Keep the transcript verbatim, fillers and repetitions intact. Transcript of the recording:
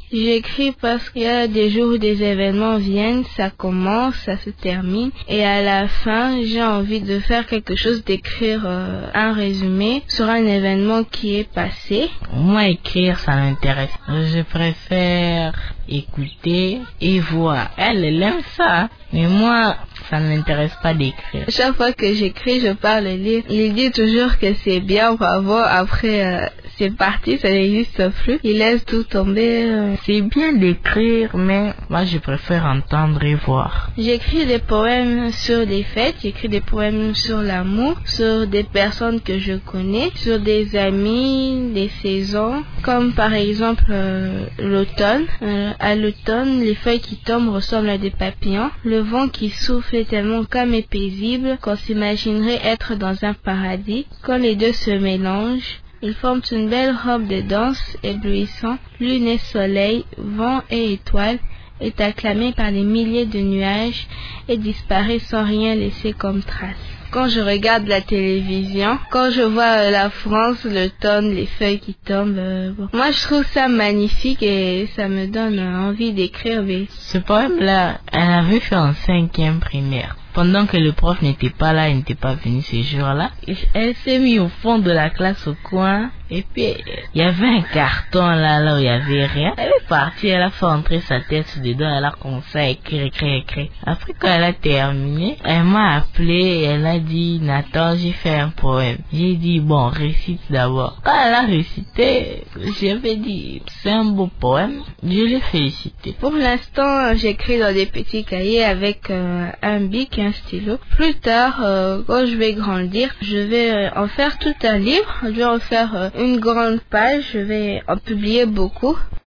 J'écris parce qu'il y a des jours où des événements viennent, ça commence, ça se termine, et à la fin, j'ai envie de faire quelque chose, d'écrire euh, un résumé sur un événement qui est passé. Moi, écrire, ça m'intéresse. Je préfère écouter et voir. Elle, elle aime ça, mais moi, ça ne m'intéresse pas d'écrire. Chaque fois que j'écris, je parle lire. Il dit toujours que c'est bien, bravo, après euh, c'est parti, ça n'existe plus. Il laisse tout tomber. Euh. C'est bien d'écrire, mais moi je préfère entendre et voir. J'écris des poèmes sur des fêtes, j'écris des poèmes sur l'amour, sur des personnes que je connais, sur des amis, des saisons, comme par exemple euh, l'automne. Euh, à l'automne, les feuilles qui tombent ressemblent à des papillons. Le vent qui souffle est tellement calme et paisible qu'on s'imaginerait être dans un paradis. Quand les deux se mélangent, ils forment une belle robe de danse éblouissante. Lune et soleil, vent et étoiles est acclamé par des milliers de nuages et disparaît sans rien laisser comme trace. Quand je regarde la télévision, quand je vois euh, la France, l'automne, les feuilles qui tombent, euh, bon. Moi je trouve ça magnifique et ça me donne euh, envie d'écrire. Mais... Ce poème-là, elle avait fait en cinquième primaire. Pendant que le prof n'était pas là, il n'était pas venu ce jour-là, elle s'est mise au fond de la classe au coin. Et puis, il y avait un carton là, là où il y avait rien. Elle est partie, elle a fait entrer sa tête dedans, elle a commencé à écrire, écrire, écrire. Après, quand elle a terminé, elle m'a appelé et elle a dit, Nathan, j'ai fait un poème. J'ai dit, bon, récite d'abord. Quand elle a récité, j'avais dit, c'est un beau poème. Je l'ai félicité. Pour l'instant, j'écris dans des petits cahiers avec euh, un bic et un stylo. Plus tard, euh, quand je vais grandir, je vais euh, en faire tout un livre. Je vais en faire euh, une grande page, je vais en publier beaucoup.